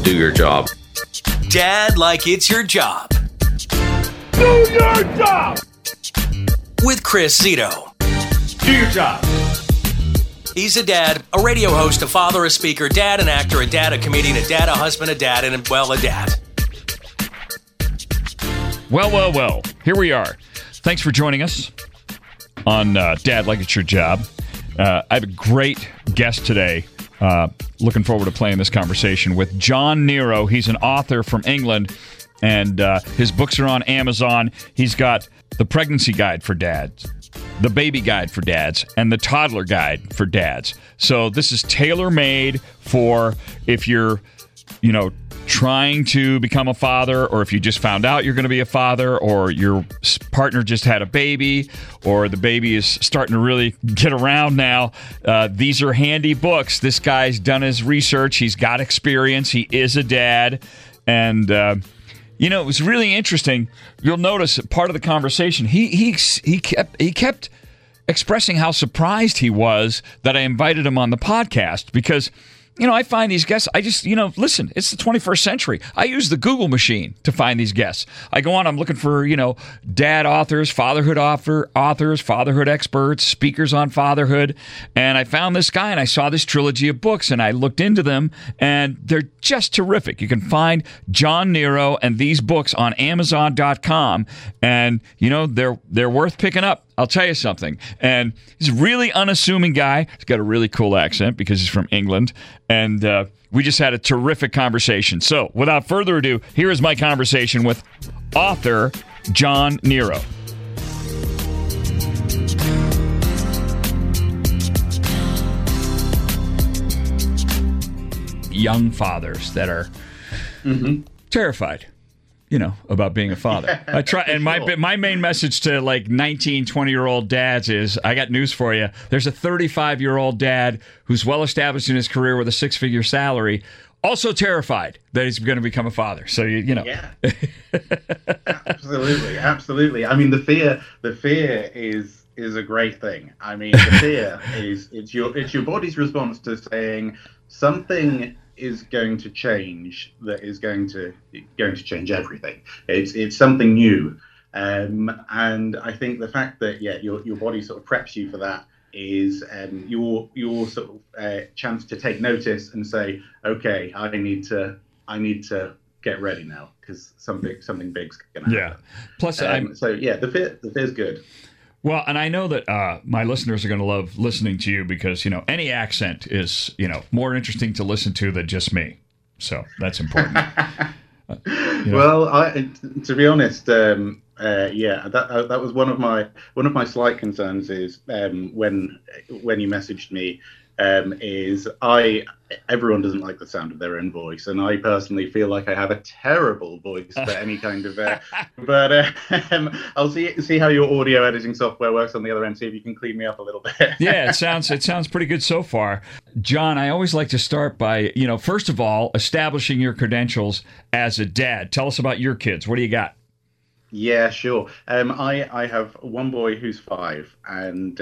Do your job. Dad Like It's Your Job. Do your job! With Chris Zito. Do your job. He's a dad, a radio host, a father, a speaker, dad, an actor, a dad, a comedian, a dad, a husband, a dad, and, well, a dad. Well. Here we are. Thanks for joining us on Dad Like It's Your Job. I have a great guest today. Looking forward to playing this conversation with John Nero. He's an author from England, and his books are on Amazon. He's got The Pregnancy Guide for Dads, The Baby Guide for Dads, and The Toddler Guide for Dads. So this is tailor-made for if you're, trying to become a father, or if you just found out you're going to be a father, or your partner just had a baby, or the baby is starting to really get around now. These are handy books. This guy's done his research. He's got experience. He is a dad. And, it was really interesting. You'll notice part of the conversation, he kept expressing how surprised he was that I invited him on the podcast, because I find these guests, listen, it's the 21st century. I use the Google machine to find these guests. I go on, I'm looking for, dad authors, fatherhood authors, fatherhood experts, speakers on fatherhood. And I found this guy, and I saw this trilogy of books, and I looked into them, and they're just terrific. You can find John Nero and these books on Amazon.com. And, they're worth picking up. I'll tell you something. And he's a really unassuming guy. He's got a really cool accent because he's from England. And we just had a terrific conversation. So without further ado, here is my conversation with author John Nero. Young fathers that are terrified, about being a father. I try, and my main message to 19, 20-year-old dads is, I got news for you. There's a 35-year-old dad who's well established in his career with a 6-figure salary, also terrified that he's going to become a father. So Yeah. Absolutely. I mean, the fear is a great thing. I mean, the fear is it's your body's response to saying something is going to change, that is going to change everything. It's something new, and I think the fact that your body sort of preps you for that is your sort of chance to take notice and say, okay, I need to get ready now, because something big's gonna happen. Yeah. Plus, the fear's good. Well, and I know that my listeners are going to love listening to you because, any accent is, more interesting to listen to than just me. So that's important. Well, to be honest, that was one of my slight concerns is when you messaged me, everyone doesn't like the sound of their own voice, and I personally feel like I have a terrible voice for any kind of but I'll see how your audio editing software works on the other end, see if you can clean me up a little bit. Yeah, it sounds pretty good so far. John, I always like to start by, first of all, establishing your credentials as a dad. Tell us about your kids. What do you got? Yeah, sure. I have one boy who's 5, and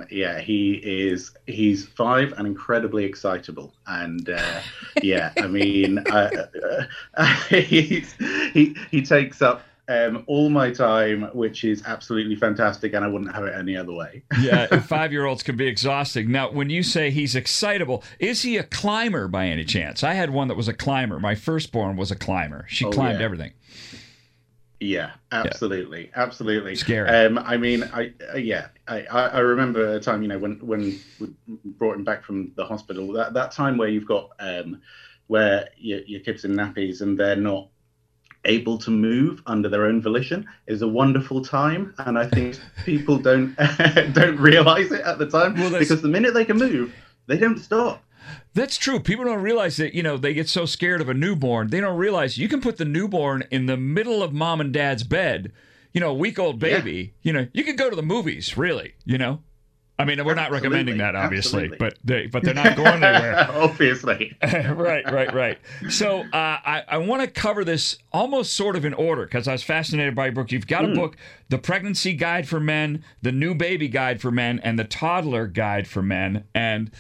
he's 5 and incredibly excitable, and I mean, he takes up all my time, which is absolutely fantastic, and I wouldn't have it any other way. Yeah, 5-year-olds can be exhausting. Now, when you say he's excitable, is he a climber by any chance? I had one that was a climber. My firstborn was a climber. She climbed everything. Yeah, absolutely. Scary. I mean, I remember a time, when we brought him back from the hospital. That time where you've got where your kids in nappies and they're not able to move under their own volition is a wonderful time, and I think people don't realize it at the time, because the minute they can move, they don't stop. That's true. People don't realize that, they get so scared of a newborn. They don't realize you can put the newborn in the middle of mom and dad's bed, a week-old baby. You can go to the movies, really, I mean, we're not recommending that, obviously, but they're not going anywhere. Obviously. Right. So I want to cover this almost sort of in order, because I was fascinated by your book. You've got a book, The Pregnancy Guide for Men, The New Baby Guide for Men, and The Toddler Guide for Men. And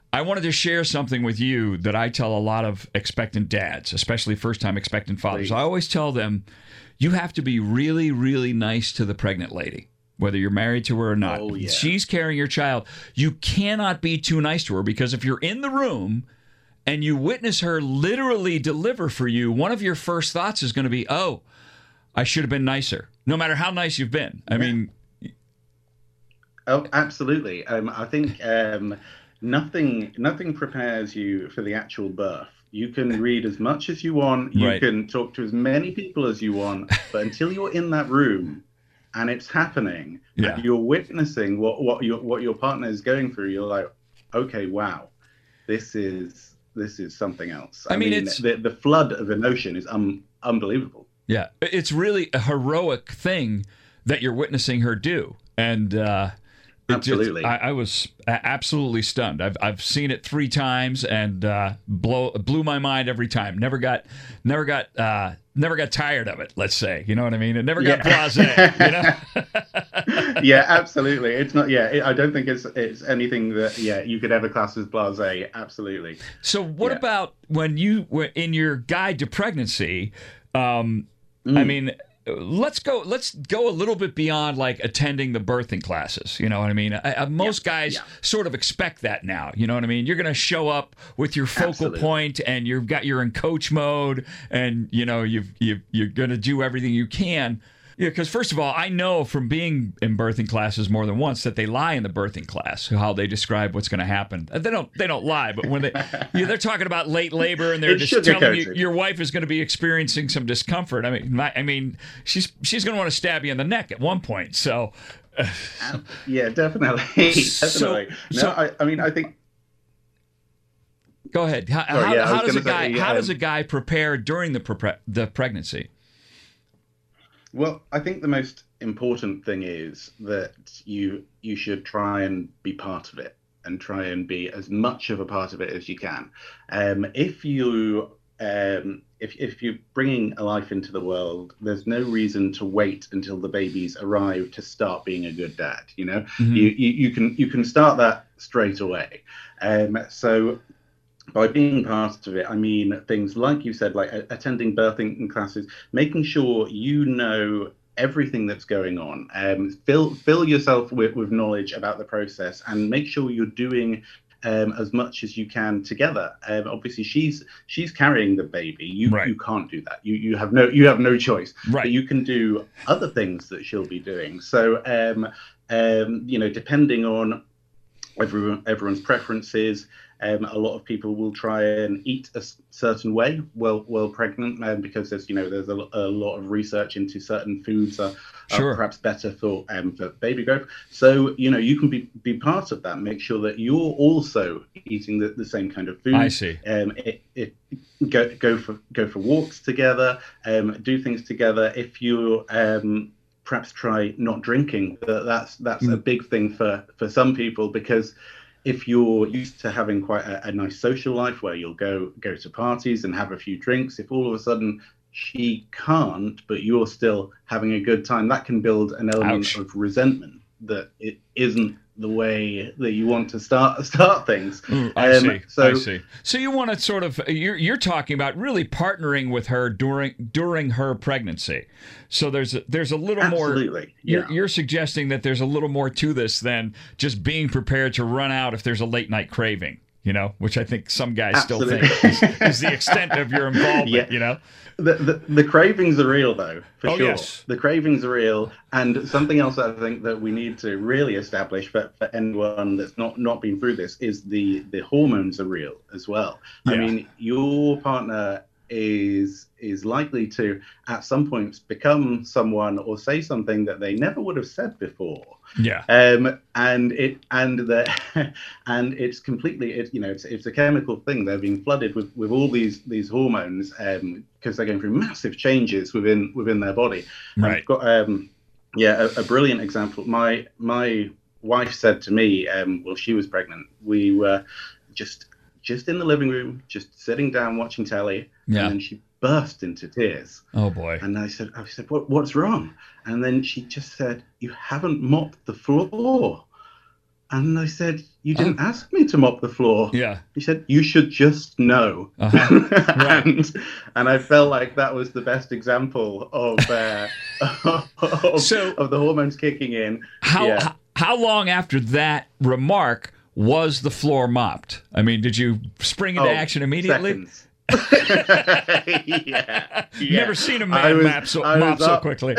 I wanted to share something with you that I tell a lot of expectant dads, especially first-time expectant fathers. Please. I always tell them, you have to be really, really nice to the pregnant lady, whether you're married to her or not. Oh, yeah. She's carrying your child. You cannot be too nice to her, because if you're in the room and you witness her literally deliver for you, one of your first thoughts is going to be, oh, I should have been nicer, no matter how nice you've been. I mean... Oh, absolutely. I think nothing prepares you for the actual birth. You can read as much as you want. You Right. can talk to as many people as you want. But until you're in that room and it's happening, Yeah. and you're witnessing what your partner is going through, you're like, okay, wow, this is something else. I mean, it's- the flood of emotion is unbelievable. Yeah, it's really a heroic thing that you're witnessing her do, and Absolutely. I was absolutely stunned. I've seen it 3 times and blew my mind every time. Never got tired of it. Let's say, you know what I mean. It never got blasé. You know. Yeah, absolutely. It's not. Yeah, I don't think it's anything that you could ever class as blasé. Absolutely. So what about when you were in your guide to pregnancy? I mean, let's go a little bit beyond like attending the birthing classes. You know what I mean? Most guys sort of expect that now. You know what I mean? You're going to show up with your focal point, and you're in coach mode, and you know you're going to do everything you can. Yeah, because first of all, I know from being in birthing classes more than once that they lie in the birthing class, how they describe what's going to happen. They don't lie, but when they're talking about late labor and they're It's just telling you sugarcoated. your wife is going to be experiencing some discomfort. I mean, she's going to want to stab you in the neck at one point. So, Yeah, definitely. Definitely. I mean, I think. go ahead. How does a guy prepare during the pregnancy? Well, I think the most important thing is that you should try and be part of it, and try and be as much of a part of it as you can. If you're bringing a life into the world, there's no reason to wait until the babies arrive to start being a good dad. You know, you can start that straight away. So. By being part of it, I mean things like you said, like attending birthing classes, making sure you know everything that's going on. Fill yourself with knowledge about the process, and make sure you're doing as much as you can together. Obviously, she's carrying the baby. You can't do that. You have no choice. Right. But you can do other things that she'll be doing. So depending on everyone's preferences. A lot of people will try and eat a certain way while pregnant, because there's a lot of research into certain foods are perhaps better for baby growth. So you can be part of that. Make sure that you're also eating the same kind of food. I see. Go for walks together. Do things together. If you perhaps try not drinking. That's a big thing for some people, because if you're used to having quite a nice social life where you'll go to parties and have a few drinks, if all of a sudden she can't, but you're still having a good time, that can build an element of resentment that it isn't the way that you want to start things. I see. So you want to sort of you're talking about really partnering with her during her pregnancy. So there's a little Absolutely. more. You're suggesting that there's a little more to this than just being prepared to run out if there's a late night craving. Which I think some guys still think is the extent of your involvement. Yeah. The cravings are real, though, for sure. Yes. The cravings are real. And something else I think that we need to really establish for anyone that's not been through this is the hormones are real as well. Yeah. I mean, your partner is likely to at some point become someone or say something that they never would have said before. Yeah. And it's completely it's a chemical thing. They're being flooded with all these hormones because they're going through massive changes within their body. Right. I've got a brilliant example. My wife said to me while she was pregnant, we were just in the living room, just sitting down watching telly, and then she burst into tears. Oh boy! And I said, what's wrong? And then she just said, "You haven't mopped the floor." And I said, you didn't ask me to mop the floor. Yeah. He said, you should just know. Right. and I felt like that was the best example of of the hormones kicking in. How long after that remark was the floor mopped? I mean, did you spring into action immediately? Seconds. yeah. Never seen a man mop so quickly.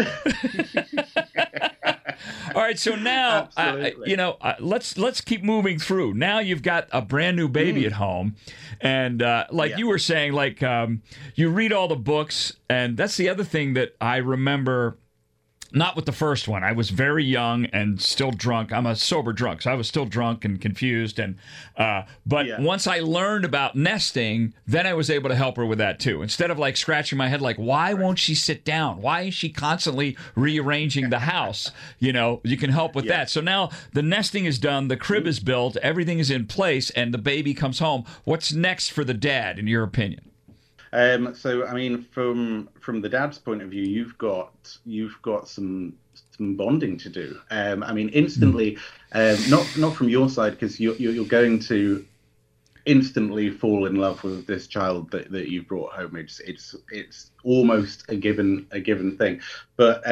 All right, so now let's keep moving through. Now you've got a brand new baby at home, and you were saying, you read all the books, and that's the other thing that I remember. Not with the first one. I was very young and still drunk. I'm a sober drunk, so I was still drunk and confused. But once I learned about nesting, then I was able to help her with that too. Instead of scratching my head, why won't she sit down? Why is she constantly rearranging the house? You can help with that. So now the nesting is done, the crib is built, everything is in place, and the baby comes home. What's next for the dad, in your opinion? So I mean, from the dad's point of view, you've got some bonding to do. I mean, instantly, not from your side, because you're going to instantly fall in love with this child that you brought home. It's almost a given thing. But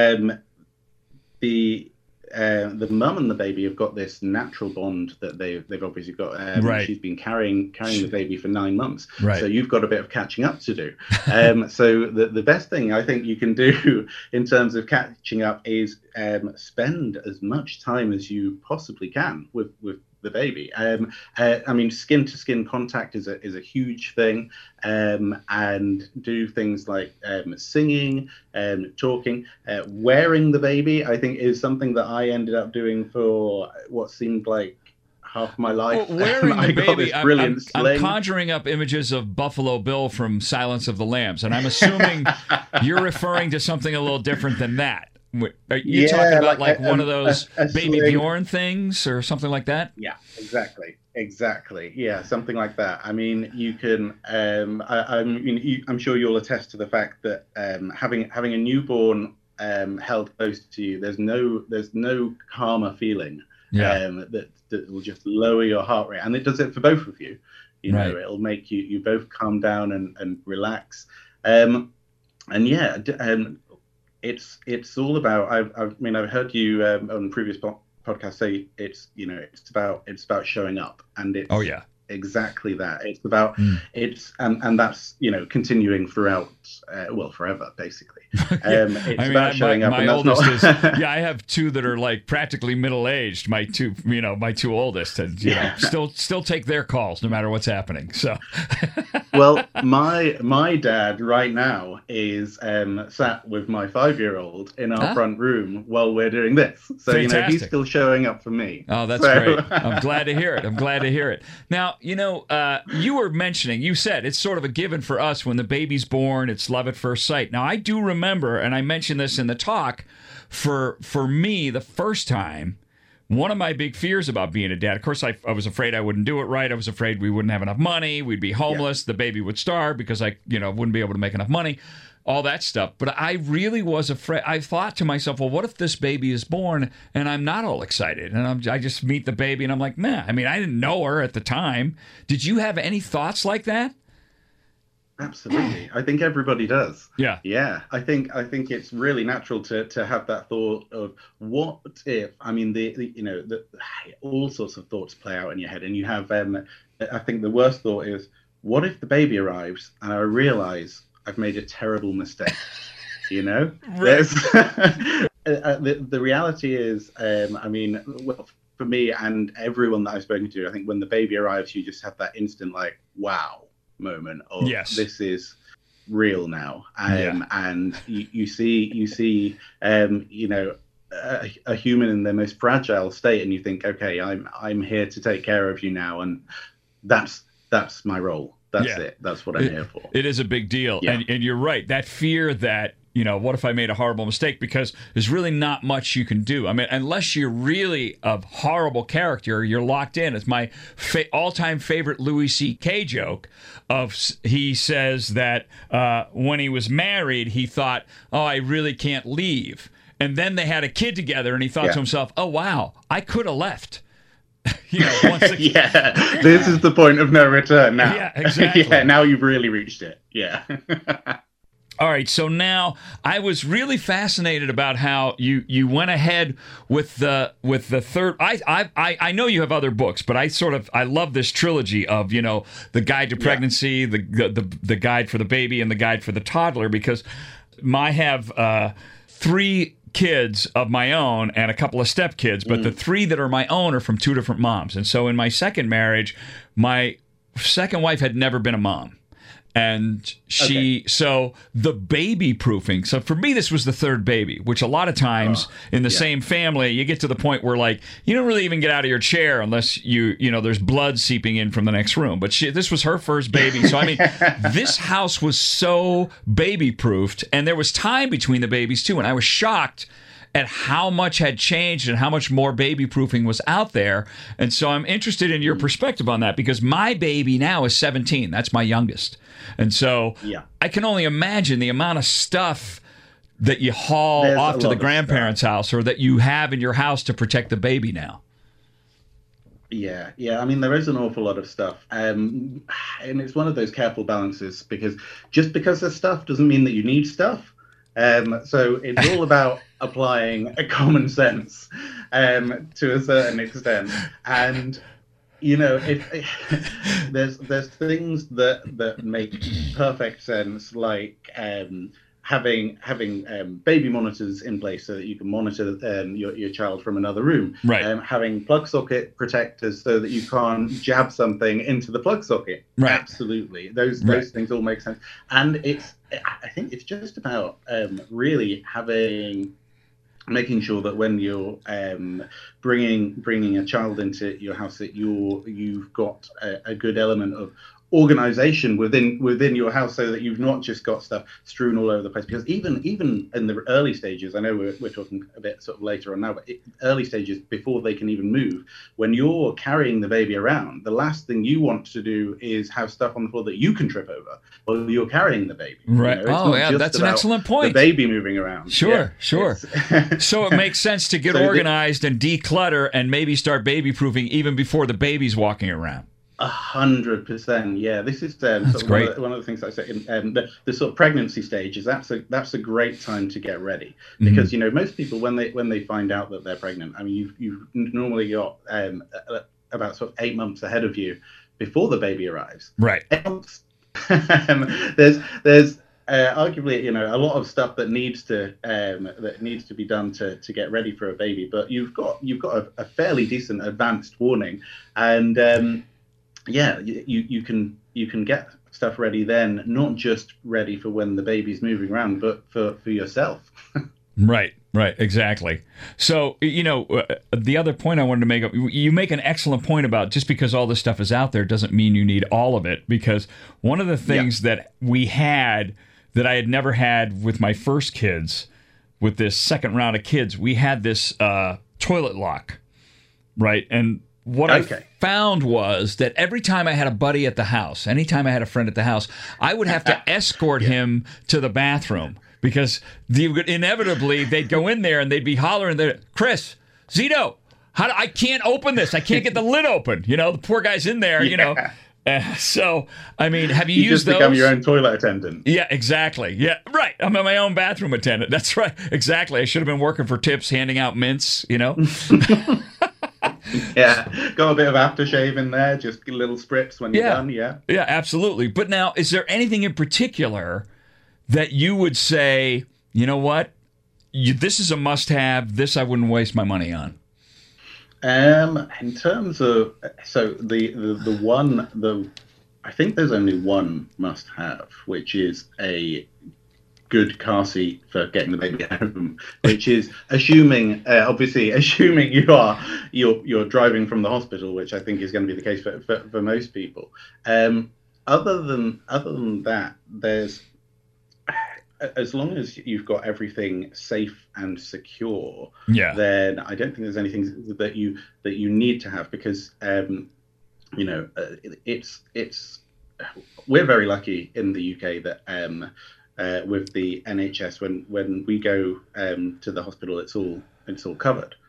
the mum and the baby have got this natural bond that they've obviously got. Right. She's been carrying the baby for 9 months, right. So you've got a bit of catching up to do. So the best thing I think you can do in terms of catching up is spend as much time as you possibly can with the baby. I mean, skin to skin contact is a huge thing, and do things like singing, talking, wearing the baby. I think is something that I ended up doing for what seemed like half my life. Well, wearing the baby, I'm conjuring up images of Buffalo Bill from Silence of the Lambs, and I'm assuming you're referring to something a little different than that. Are you talking about one of those Baby Bjorn things or something like that? Yeah, exactly. Yeah, something like that. I mean, you can. I'm sure you'll attest to the fact that having a newborn held close to you, there's no calmer feeling. That will just lower your heart rate, and it does it for both of you. Right. It'll make you both calm down and relax. It's all about. I've heard you on previous podcasts say it's about showing up, and it's exactly that. It's about and that's continuing throughout forever basically. It's about showing up. My and oldest is I have two that are practically middle aged. My two oldest, and still take their calls no matter what's happening. So. Well, my dad right now is sat with my 5-year-old in our front room while we're doing this. So Fantastic. He's still showing up for me. Oh, that's great. I'm glad to hear it. Now, you were mentioning, you said it's sort of a given for us when the baby's born, it's love at first sight. Now, I do remember, and I mentioned this in the talk, for me, the first time, one of my big fears about being a dad, of course, I was afraid I wouldn't do it right. I was afraid we wouldn't have enough money. We'd be homeless. The baby would starve because I wouldn't be able to make enough money, all that stuff. But I really was afraid. I thought to myself, well, what if this baby is born and I'm not all excited? And I just meet the baby and I'm like, man, I mean, I didn't know her at the time. Did you have any thoughts like that? Absolutely. I think everybody does. Yeah. Yeah. I think it's really natural to have that thought of what if, I mean, the all sorts of thoughts play out in your head, and you have, I think the worst thought is, what if the baby arrives and I realize I've made a terrible mistake? Right. The reality is, for me and everyone that I've spoken to, I think when the baby arrives, you just have that instant, wow moment of this is real now, and you see a human in their most fragile state, and you think, okay, I'm here to take care of you now, and that's my role. That's it. That's what I'm here for. It is a big deal, and you're right. That fear that what if I made a horrible mistake? Because there's really not much you can do. I mean, unless you're really a horrible character, you're locked in. It's my all-time favorite Louis C.K. joke. He says that when he was married, he thought, oh, I really can't leave. And then they had a kid together, and he thought to himself, oh, wow, I could have left. Once yeah, this is the point of no return now. Yeah, exactly. Yeah, now you've really reached it. Yeah. All right, so now I was really fascinated about how you went ahead with the third. I know you have other books, but I love this trilogy of the Guide to Pregnancy, the Guide for the Baby, and the Guide for the Toddler, because I have 3 kids of my own and a couple of stepkids, but the 3 that are my own are from 2 different moms, and so in my second marriage, my second wife had never been a mom. And so the baby proofing. So for me, this was the third baby, which a lot of times in the same family, you get to the point where you don't really even get out of your chair unless there's blood seeping in from the next room. But this was her first baby. So, I mean, this house was so baby proofed, and there was time between the babies too. And I was shocked at how much had changed and how much more baby proofing was out there. And so I'm interested in your perspective on that, because my baby now is 17. That's my youngest. And so I can only imagine the amount of stuff that you haul off to the grandparents' house, or that you have in your house to protect the baby now. Yeah. I mean, there is an awful lot of stuff. And it's one of those careful balances, because just because there's stuff doesn't mean that you need stuff. So it's all about applying a common sense to a certain extent. And if there's things that make perfect sense, like having baby monitors in place so that you can monitor your child from another room, right? Having plug socket protectors so that you can't jab something into the plug socket, right? Absolutely, those things all make sense. And I think it's just about really making sure that when you're bringing a child into your house, that you've got a good element of organization within your house, so that you've not just got stuff strewn all over the place. Because even in the early stages, I know we're talking a bit sort of later on now, but early stages, before they can even move, when you're carrying the baby around, the last thing you want to do is have stuff on the floor that you can trip over while you're carrying the baby. Right. That's an excellent point. The baby moving around. Sure. So it makes sense to get organized and declutter and maybe start baby proofing even before the baby's walking around. 100%. Yeah, this is that's great. One of the things I say in the sort of pregnancy stage is that's a great time to get ready, because most people when they find out that they're pregnant, I mean you've normally got about sort of 8 months ahead of you before the baby arrives. Right. 8 months. There's arguably a lot of stuff that needs to be done to get ready for a baby, but you've got a fairly decent advanced warning, and you can get stuff ready then, not just ready for when the baby's moving around, but for yourself. Right, exactly. So, the other point I wanted to make, you make an excellent point about just because all this stuff is out there doesn't mean you need all of it, because one of the things that we had that I had never had with my first kids, with this second round of kids, we had this toilet lock, right? And what I found was that every time I had a buddy at the house, anytime I had a friend at the house, I would have to escort him to the bathroom, because inevitably they'd go in there and they'd be hollering, Chris, Zito, I can't open this. I can't get the lid open. The poor guy's in there, So, I mean, have you used just become your own toilet attendant? Yeah, exactly. Yeah, right. I'm my own bathroom attendant. That's right. Exactly. I should have been working for tips, handing out mints, Yeah, got a bit of aftershave in there, just little spritz when you're done, Yeah, absolutely. But now, is there anything in particular that you would say, you know what, this is a must-have, this I wouldn't waste my money on? In terms of, so I think there's only one must-have, which is a good car seat for getting the baby home, which is assuming you're driving from the hospital, which I think is going to be the case for most people. Other than that, there's, as long as you've got everything safe and secure, then I don't think there's anything that you need to have, because it's we're very lucky in the UK that with the NHS, when we go to the hospital, it's all covered.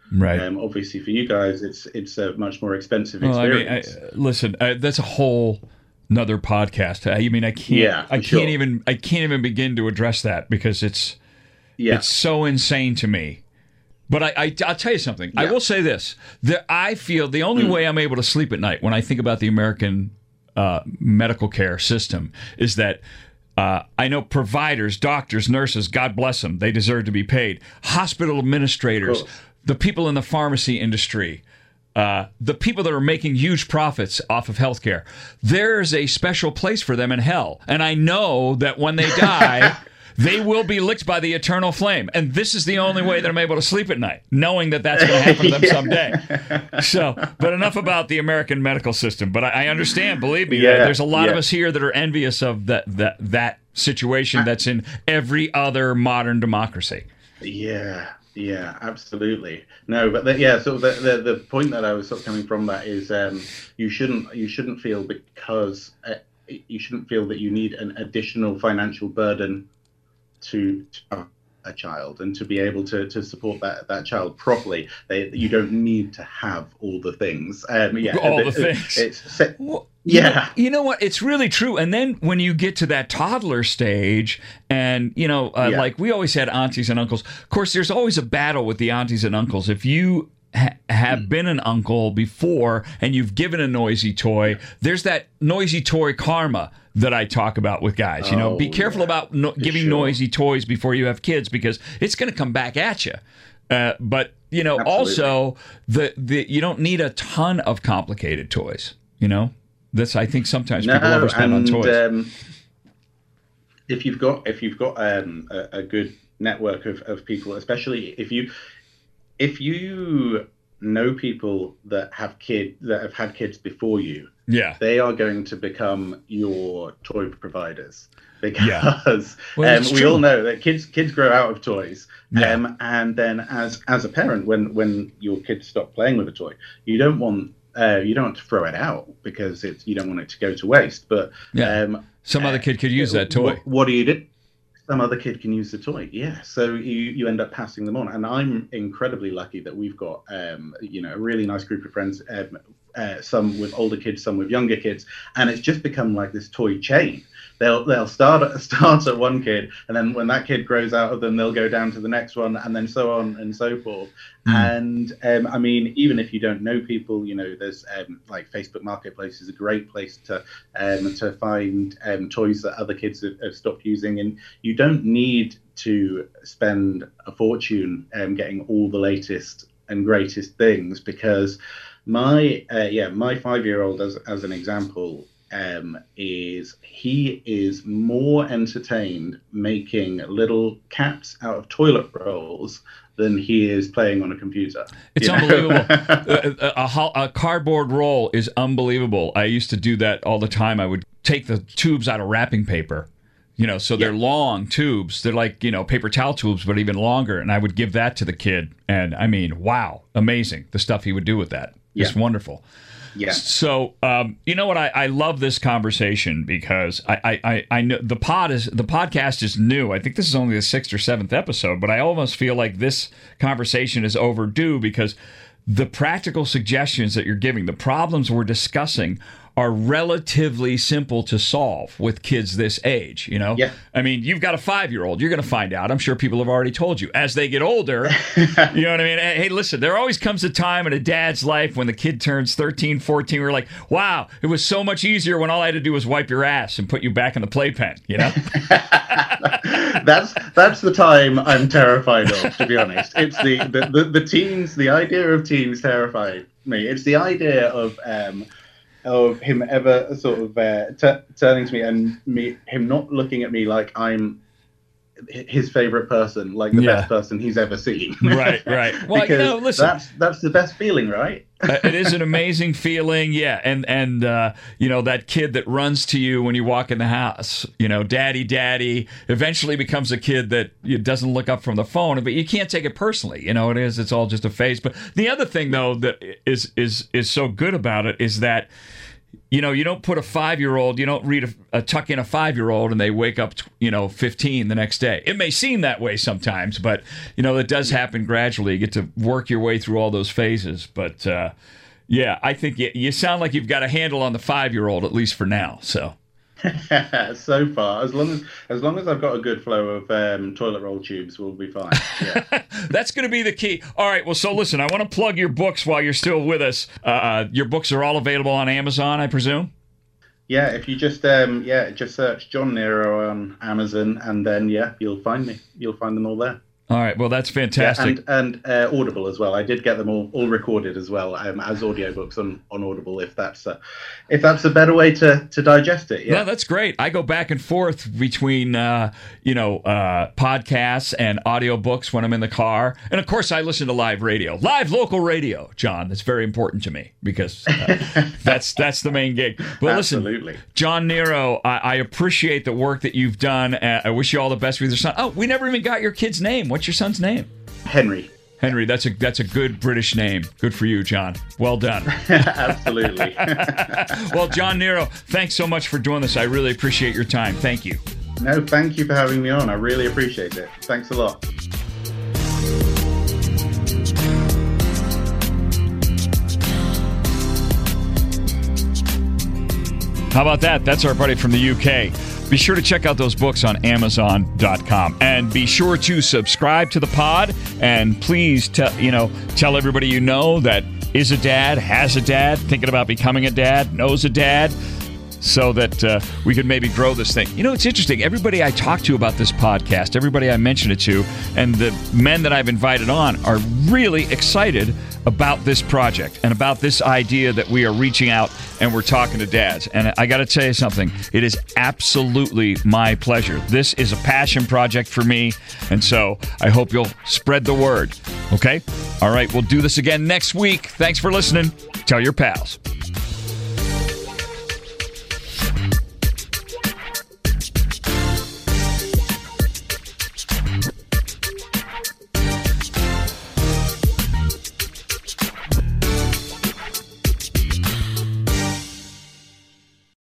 Right. Obviously, for you guys, it's a much more expensive Well, experience. I mean, listen, that's a whole another podcast. I mean, I can't. Yeah, I can't sure. even begin to address that because it's so insane to me. But I'll tell you something. I will say this: I feel the only way I'm able to sleep at night when I think about the American medical care system is that I know providers, doctors, nurses, God bless them, they deserve to be paid. Hospital administrators, the people in the pharmacy industry, the people that are making huge profits off of healthcare. There's a special place for them in hell. And I know that when they die, they will be licked by the eternal flame. And this is the only way that I'm able to sleep at night, knowing that that's going to happen to them someday. So, but enough about the American medical system. But I understand, believe me, there's a lot of us here that are envious of that situation that's in every other modern democracy. Yeah, absolutely. No, but so the point that I was sort of coming from that is you shouldn't feel because you shouldn't feel that you need an additional financial burden to have a child and to be able to support that child properly. You don't need to have all the things. All the things. You know what? It's really true. And then when you get to that toddler stage, and like we always had aunties and uncles. Of course, there's always a battle with the aunties and uncles. If you have been an uncle before and you've given a noisy toy, there's that noisy toy karma that I talk about with guys. Be careful about giving noisy toys before you have kids because it's going to come back at you. But Absolutely. Also you don't need a ton of complicated toys. That's I think sometimes people overspend on toys. If you've got a good network of people, especially if you know people that have had kids before you, they are going to become your toy providers because we all know that kids grow out of toys. And then as a parent, when your kids stop playing with a toy, you don't want to throw it out because you don't want it to go to waste. But some other kid could use that toy. What do you do? Some other kid can use the toy, so you end up passing them on. And I'm incredibly lucky that we've got a really nice group of friends, some with older kids, some with younger kids, and it's just become like this toy chain. They'll start at one kid, and then when that kid grows out of them, they'll go down to the next one, and then so on and so forth. And I mean, even if you don't know people, there's like Facebook Marketplace is a great place to find toys that other kids have stopped using, and you don't need to spend a fortune getting all the latest and greatest things because my 5-year-old, as an example, he is more entertained making little cats out of toilet rolls than he is playing on a computer. It's unbelievable. A cardboard roll is unbelievable. I used to do that all the time. I would take the tubes out of wrapping paper, so they're long tubes. They're like, paper towel tubes, but even longer. And I would give that to the kid. And I mean, wow, amazing. The stuff he would do with that. It's wonderful. Yeah. So, you know what? I love this conversation because I know the podcast is new. I think this is only the 6th or 7th episode, but I almost feel like this conversation is overdue because the practical suggestions that you're giving, the problems we're discussing, are relatively simple to solve with kids this age, Yeah. I mean, you've got a 5-year-old. You're going to find out. I'm sure people have already told you. As they get older, you know what I mean? Hey, listen, there always comes a time in a dad's life when the kid turns 13, 14, we're like, wow, it was so much easier when all I had to do was wipe your ass and put you back in the playpen, That's the time I'm terrified of, to be honest. It's the teens, the idea of teens terrified me. It's the idea of him ever sort of turning to me and him not looking at me like I'm his favorite person, like the best person he's ever seen. Right. Well, because listen, that's the best feeling, right? It is an amazing feeling, and that kid that runs to you when you walk in the house, daddy, eventually becomes a kid that doesn't look up from the phone, but you can't take it personally. It's all just a phase. But the other thing though that is so good about it is that you know, you don't put a 5-year-old, you don't read tuck in a 5-year-old and they wake up, 15 the next day. It may seem that way sometimes, but, it does happen gradually. You get to work your way through all those phases. But, yeah, I think you sound like you've got a handle on the 5-year-old, at least for now, so. So far, as long as I've got a good flow of toilet roll tubes, we'll be fine. Yeah. That's going to be the key. All right. Well, so listen, I want to plug your books while you're still with us. Your books are all available on Amazon, I presume. Yeah, if you just search John Nero on Amazon, and then you'll find me. You'll find them all there. All right, well, that's fantastic. Yeah, and Audible as well. I did get them all recorded as well as audiobooks on Audible, if that's a better way to digest it. Yeah, no, that's great. I go back and forth between podcasts and audiobooks when I'm in the car, and of course I listen to live local radio. John, that's very important to me because that's the main gig. But absolutely. Listen, John Nero, I appreciate the work that you've done. I wish you all the best with your son. Oh, we never even got your kid's name. What's your son's name? Henry. Henry, that's a good British name. Good for you, John. Well done. Absolutely. Well, John Nero, thanks so much for doing this. I really appreciate your time. Thank you. No, thank you for having me on. I really appreciate it. Thanks a lot. How about that? That's our buddy from the UK. Be sure to check out those books on Amazon.com. And be sure to subscribe to the pod. And please tell everybody you know that is a dad, has a dad, thinking about becoming a dad, knows a dad, so that we could maybe grow this thing. It's interesting. Everybody I talk to about this podcast, everybody I mention it to, and the men that I've invited on are really excited about this project and about this idea that we are reaching out and we're talking to dads. And I got to tell you something. It is absolutely my pleasure. This is a passion project for me. And so I hope you'll spread the word. Okay? All right. We'll do this again next week. Thanks for listening. Tell your pals.